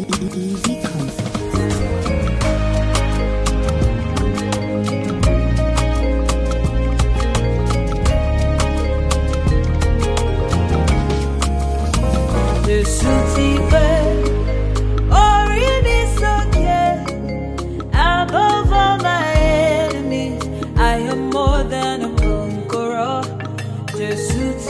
Easy Concept. Above all my enemies, I am more than a conqueror. Jesus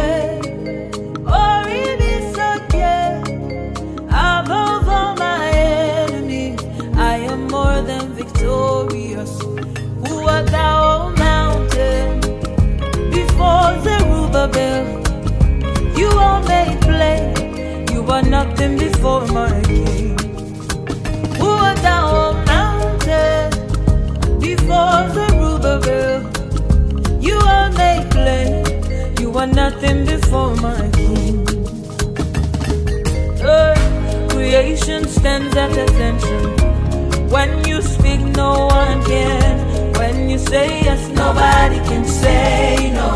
above all my enemies, I am more than victorious. Who art thou, O mountain? Before Zerubbabel, you are made plain. You are nothing before my King. Who art thou, O mountain? Before Zerubbabel, you are made plain. You are nothing before my King. Creation stands at attention. When you speak, no one can. When you say yes, nobody can say no.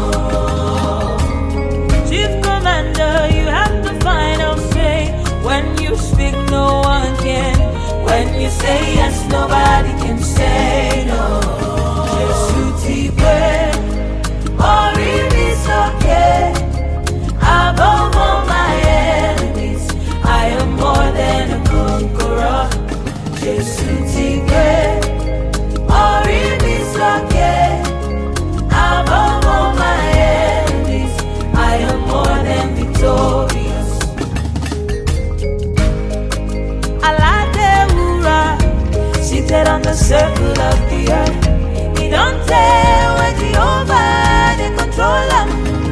Chief Commander, you have the final say. When you speak, no one can. When you say yes, nobody can say no. Jesus okay. Above all my enemies, I am more than a conqueror. Jesus okay. Above all my enemies, I am more than victorious. Aladewura, seated on the circle of the earth. He don't tell where Jehovah they control him.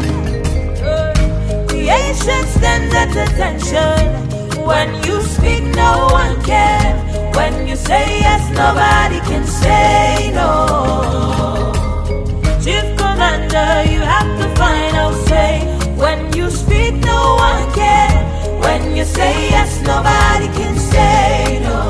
Creation stands at attention. When you speak, no one can. When you say yes, nobody can say no. Chief Commander, you have the final say. When you speak, no one can. When you say yes, nobody can say no.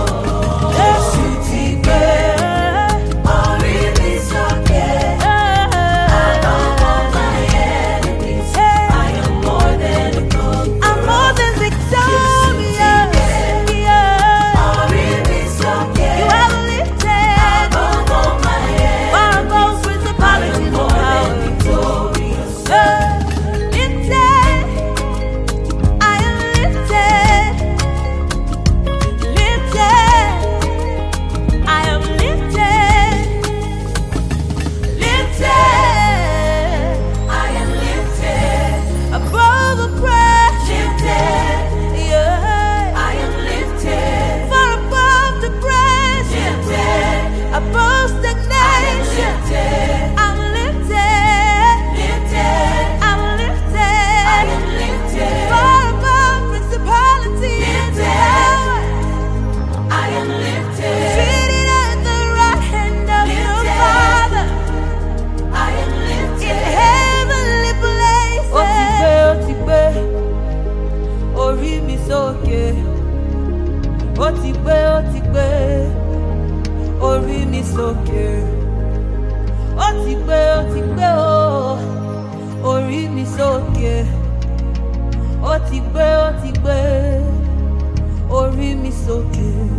Orí mi sókè.